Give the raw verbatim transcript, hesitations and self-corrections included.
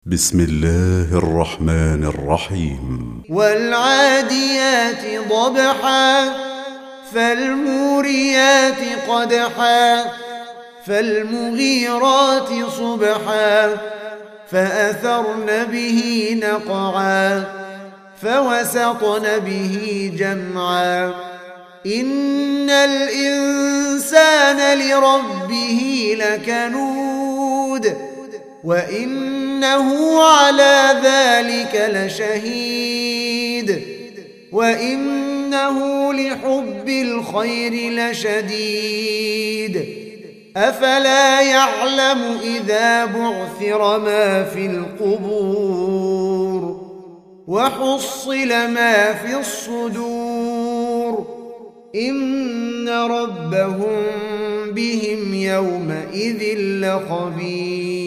بسم الله الرحمن الرحيم. والعاديات ضبحا فالموريات قدحا فالمغيرات صبحا فأثرن به نقعا فوسطن به جمعا إن الإنسان لربه لكنود وإنه على ذلك لشهيد وإنه لحب الخير لشديد أفلا يعلم إذا بعثر ما في القبور وحصل ما في الصدور إن ربهم بهم يومئذ لخبير.